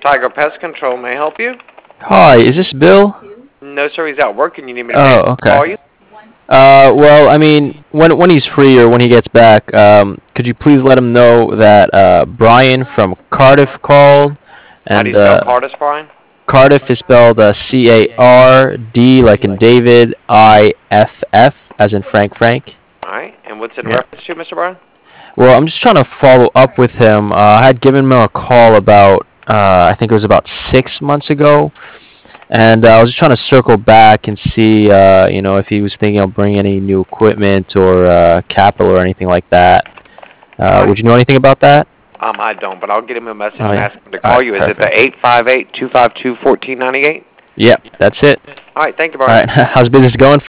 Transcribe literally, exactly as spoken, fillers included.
Tiger Pest Control. May I help you? Hi, is this Bill? No, sir. He's out working. You need me to Oh, call okay. you? Uh, well, I mean, when when he's free or when he gets back, um, could you please let him know that uh, Brian from Cardiff called, How do you and spell uh, Cardis, Brian? Cardiff is spelled uh, C A R D like in David, I F F as in Frank Frank. All right. And what's it in Yeah. reference to, Mister Brian? Well, I'm just trying to follow up with him. Uh, I had given him a call about, uh, I think it was about six months ago, and uh, I was just trying to circle back and see, uh, you know, if he was thinking of bringing any new equipment or uh, capital or anything like that. All Uh, right. would you know anything about that? Um, I don't, but I'll get him a message Oh and yeah. ask him to All call right. you. Is it the Perfect. eight five eight, two five two, one four nine eight? Yep, that's it. All right. Thank you, All Brian. right. How's business going